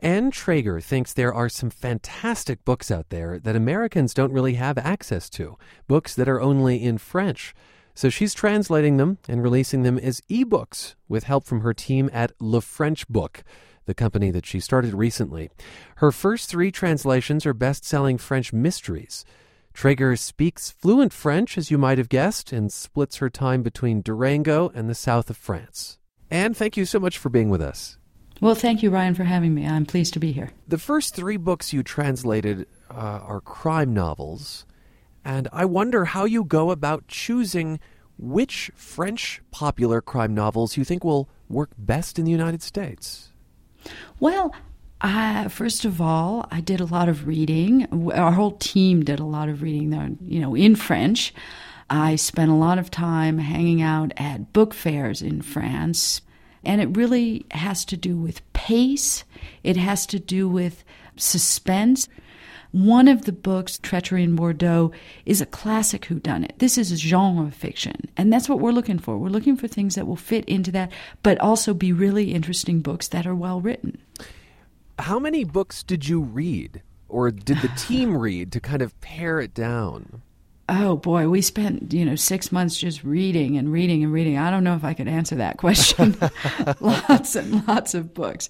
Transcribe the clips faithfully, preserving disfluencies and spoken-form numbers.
Anne Traeger thinks there are some fantastic books out there that Americans don't really have access to, books that are only in French. So she's translating them and releasing them as ebooks with help from her team at Le French Book, the company that she started recently. Her first three translations are best-selling French mysteries. Traeger speaks fluent French, as you might have guessed, and splits her time between Durango and the south of France. Anne, thank you so much for being with us. Well, thank you, Ryan, for having me. I'm pleased to be here. The first three books you translated uh, are crime novels, and I wonder how you go about choosing which French popular crime novels you think will work best in the United States. Well, uh, first of all, I did a lot of reading. Our whole team did a lot of reading, there, you know, in French. I spent a lot of time hanging out at book fairs in France, and it really has to do with pace. It has to do with suspense. One of the books, Treachery in Bordeaux, is a classic whodunit. This is a genre fiction, and that's what we're looking for. We're looking for things that will fit into that, but also be really interesting books that are well written. How many books did you read, or did the team read to kind of pare it down? Oh, boy, we spent, you know, six months just reading and reading and reading. I don't know if I could answer that question. Lots and lots of books.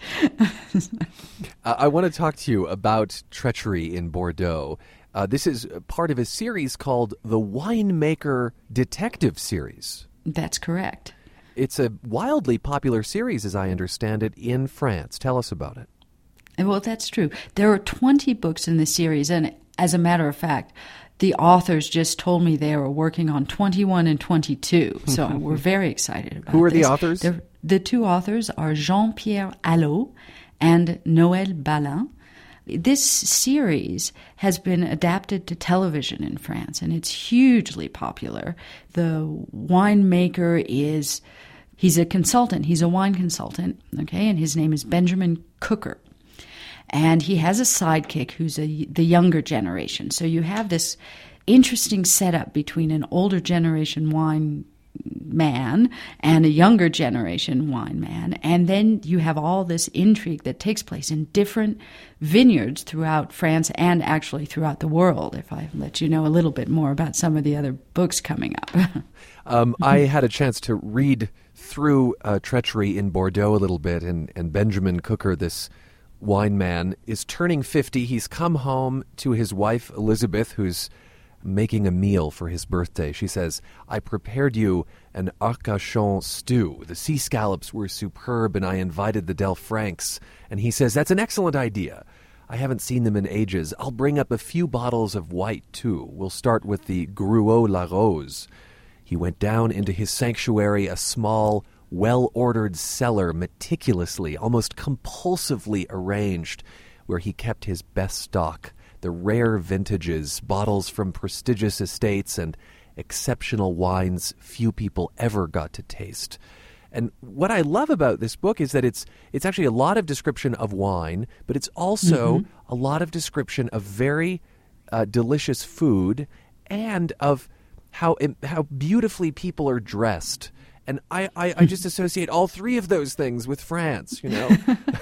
uh, I want to talk to you about Treachery in Bordeaux. Uh, this is part of a series called the Winemaker Detective Series. That's correct. It's a wildly popular series, as I understand it, in France. Tell us about it. Well, that's true. There are twenty books in the series, and as a matter of fact, the authors just told me they were working on twenty-one and twenty-two, so we're very excited about this. Who are the authors? They're, the two authors are Jean-Pierre Allot and Noël Balin. This series has been adapted to television in France, and it's hugely popular. The winemaker is, he's a consultant, he's a wine consultant, okay, and his name is Benjamin Cooker. And he has a sidekick who's a, the younger generation. So you have this interesting setup between an older generation wine man and a younger generation wine man. And then you have all this intrigue that takes place in different vineyards throughout France and actually throughout the world, if I let you know a little bit more about some of the other books coming up. um, I had a chance to read through uh, Treachery in Bordeaux a little bit, and, and Benjamin Cooker, this wine man, is turning fifty. He's come home to his wife, Elizabeth, who's making a meal for his birthday. She says, "I prepared you an arcachon stew. The sea scallops were superb, and I invited the Delfrancs." And he says, "That's an excellent idea. I haven't seen them in ages. I'll bring up a few bottles of white, too. We'll start with the Gruau La Rose." He went down into his sanctuary, a small, well-ordered cellar, meticulously, almost compulsively arranged, where he kept his best stock, the rare vintages, bottles from prestigious estates, and exceptional wines few people ever got to taste. And what I love about this book is that it's it's actually a lot of description of wine, but it's also mm-hmm. a lot of description of very uh, delicious food and of how how beautifully people are dressed. And I, I, I just associate all three of those things with France, you know.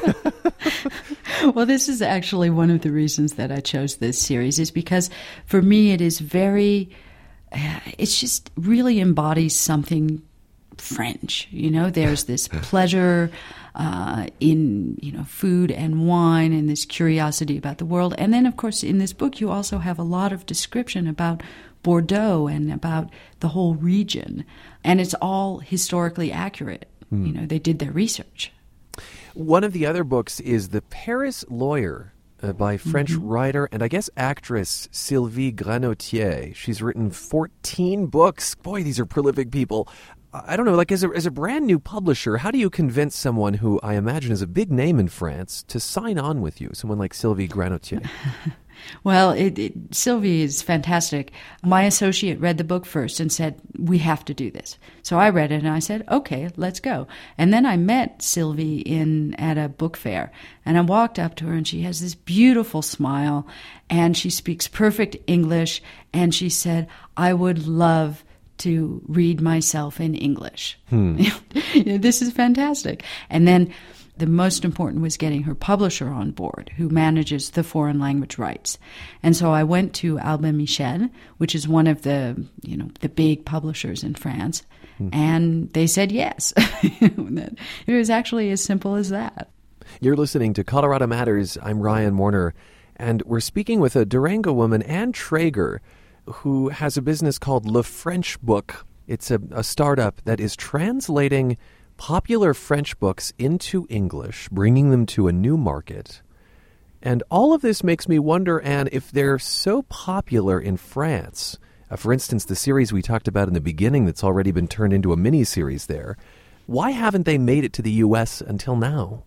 Well, this is actually one of the reasons that I chose this series, is because for me it is very, uh, it's just really embodies something French. You know, there's this pleasure uh, in, you know, food and wine, and this curiosity about the world. And then, of course, in this book, you also have a lot of description about Bordeaux and about the whole region. And it's all historically accurate. Mm. You know, they did their research. One of the other books is The Paris Lawyer uh, by French mm-hmm. writer and I guess actress Sylvie Granotier. She's written fourteen books. Boy, these are prolific people. I don't know, like as a, as a brand new publisher, how do you convince someone who I imagine is a big name in France to sign on with you, someone like Sylvie Granotier? Well, it, it, Sylvie is fantastic. My associate read the book first and said, "We have to do this." So I read it and I said, "Okay, let's go." And then I met Sylvie in at a book fair, and I walked up to her, and she has this beautiful smile, and she speaks perfect English, and she said, "I would love to read myself in English." Hmm. This is fantastic. And then The most important was getting her publisher on board, who manages the foreign language rights. And so I went to Albin Michel, which is one of the, you know, the big publishers in France, mm. and they said yes. It was actually as simple as that. You're listening to Colorado Matters. I'm Ryan Warner, and we're speaking with a Durango woman, Anne Traeger, who has a business called Le French Book. It's a, a startup that is translating popular French books into English, bringing them to a new market. And all of this makes me wonder, Anne, if they're so popular in France. Uh, for instance, the series we talked about in the beginning that's already been turned into a mini-series there. Why haven't they made it to the U S until now?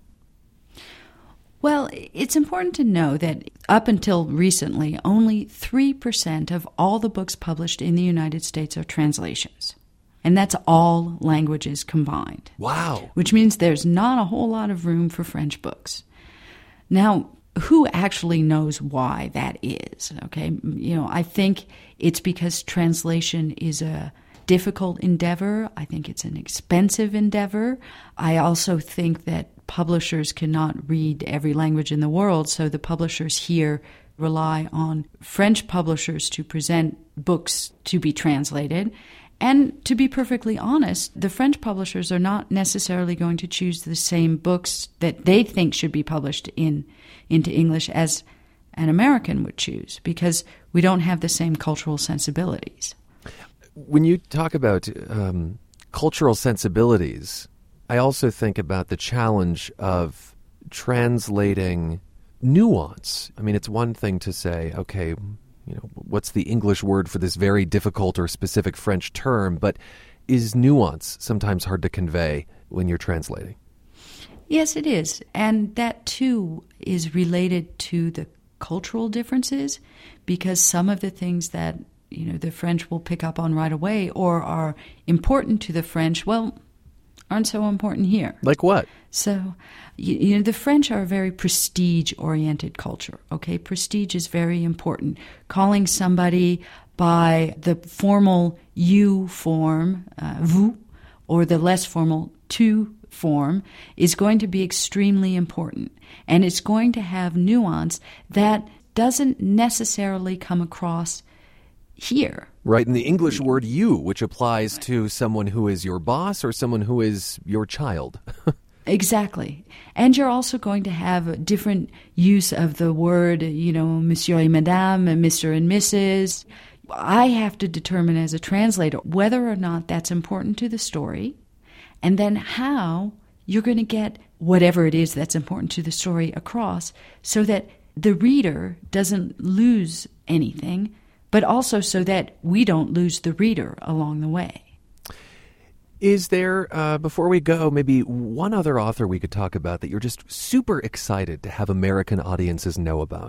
Well, it's important to know that up until recently, only three percent of all the books published in the United States are translations. And that's all languages combined. Wow. Which means there's not a whole lot of room for French books. Now, who actually knows why that is? Okay, you know, I think it's because translation is a difficult endeavor. I think it's an expensive endeavor. I also think that publishers cannot read every language in the world, so the publishers here rely on French publishers to present books to be translated. And to be perfectly honest, the French publishers are not necessarily going to choose the same books that they think should be published in into English as an American would choose, because we don't have the same cultural sensibilities. When you talk about um, cultural sensibilities, I also think about the challenge of translating nuance. I mean, it's one thing to say, okay, you know, what's the English word for this very difficult or specific French term, but is nuance sometimes hard to convey when you're translating? Yes, it is. And that, too, is related to the cultural differences, because some of the things that, you know, the French will pick up on right away or are important to the French, well, aren't so important here. Like what? So, you, you know, the French are a very prestige-oriented culture, okay? Prestige is very important. Calling somebody by the formal you form, uh, vous, or the less formal tu form is going to be extremely important. And it's going to have nuance that doesn't necessarily come across here. Right, and the English word you, which applies to someone who is your boss or someone who is your child. Exactly. And you're also going to have a different use of the word, you know, monsieur et madame, and mister and missus I have to determine as a translator whether or not that's important to the story, and then how you're going to get whatever it is that's important to the story across so that the reader doesn't lose anything, but also so that we don't lose the reader along the way. Is there, uh, before we go, maybe one other author we could talk about that you're just super excited to have American audiences know about?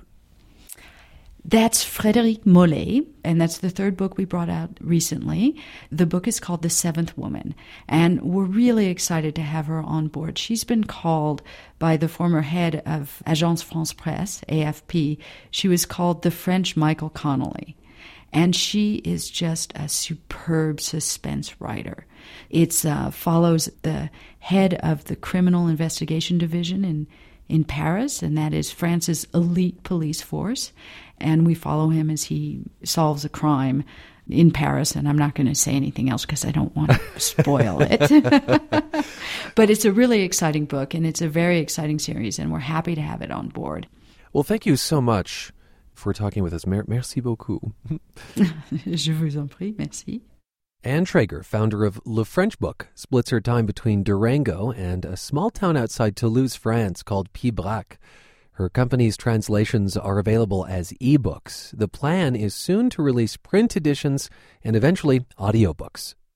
That's Frédéric Mollet, and that's the third book we brought out recently. The book is called The Seventh Woman, and we're really excited to have her on board. She's been called by the former head of Agence France Presse, A F P, she was called the French Michael Connelly. And she is just a superb suspense writer. It uh, follows the head of the Criminal Investigation Division in, in Paris, and that is France's elite police force. And we follow him as he solves a crime in Paris, and I'm not going to say anything else because I don't want to spoil it. But it's a really exciting book, and it's a very exciting series, and we're happy to have it on board. Well, thank you so much for talking with us. Mer- merci beaucoup. Je vous en prie, merci. Anne Traeger, founder of Le French Book, splits her time between Durango and a small town outside Toulouse, France called Pibrac. Her company's translations are available as ebooks. The plan is soon to release print editions and eventually audiobooks.